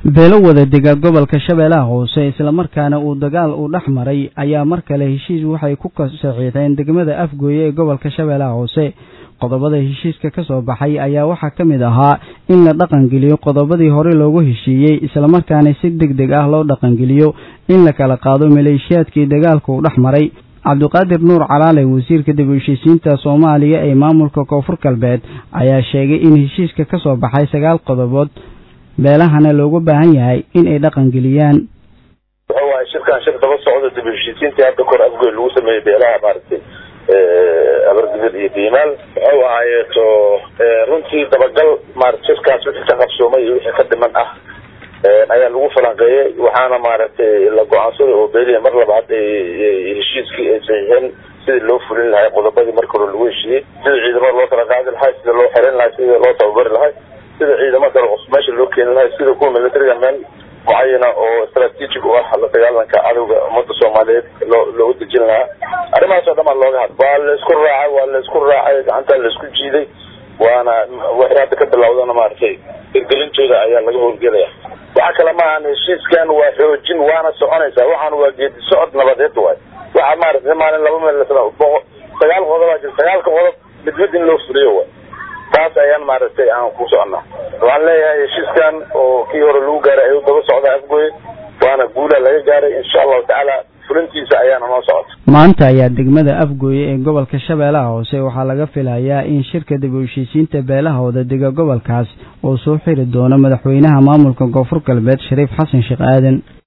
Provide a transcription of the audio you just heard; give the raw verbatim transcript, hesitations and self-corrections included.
beelo wada dega gobolka Shabeellaha Hoose isla markaana uu dagaal u dhaxmaray ayaa mar kale heshiis waxay ku saxiixeen degmada Afgooye ee gobolka Shabeellaha Hoose qodobada heshiiska ka soo baxay ayaa waxa kamid ahaa in la dhaqan geliyo qodobadii hore loogu heshiiyay isla markaana si degdeg ah loo dhaqan geliyo in la kala qaado maleeshiyaadkii dagaalka u dhaxmaray Cabdiqaadir Nuur Calaale wasiirka dib u heshiisiinta Soomaaliya ee maamulka Koonfur Galbeed ayaa sheegay in heshiiska ka soo baxay sagaal qodobood beelahana loogu baahan yahay in ay dhaqan geliyaan waa shirkan shir daba socda dib u heshiisiinta hadda kor Afgooye lagu sameeyay beelaha maartay ee abargibir iyo diimaal oo ahaayeeto runtii dabagal maartay shirkaas wixii ka qabsoomay iyo wixii ka dhiman ah ayaa lagu falanqeeyay waxaana maartay la go'aansaday oo beeliya mar labaad ee heshiiskii ay saxiixeen sidii loo fulin lahaa qodobadii marka hore lagu heshiiyay sidii ciidamada loo kala qaadi lahaa sidii loo xiran lahaa sidii loo tababari lahaa sida ciidamada cusub loo keenay lahaa sida kuwa militariga meel muayana oo istaraatiiji u ah la dagaalanka cadawga ummadda Soomaaliyeed loo loo dejin lahaa arrimahaas oo dhammaan looga hadlo waa la isku raacay waa la isku raacay gacanta la isku jiiday waana waxay hadda ka bilowdana maartay gelintooda ayaa laga howlgelaya waxa kale ma aan heshiiskan waa xoojin waana soconaysa waxaan waa geedi socod nabadeed waay waxa maartay maalin laba meel la sagaal qodob ah sagaal qodob mid mid in loo fuliyo waay taas ayaan maartay aan ku soconaa waxaan leeyahay heshiiskan oo kii hore lagu gaaray ay daba socda Afgooye waana guul laga gaaray insha Allah taala fulintiisa ayaan noo socota maanta ayaa degmada Afgooye ee gobolka Shabeellaha Hoose waxa laga filayaa in shirka dib u heshiisiinta beelahooda dega gobolkaas oo soo xiri doono madaxweynaha maamulka Koonfur Galbeed Shariif Xasan Sheekh Aadan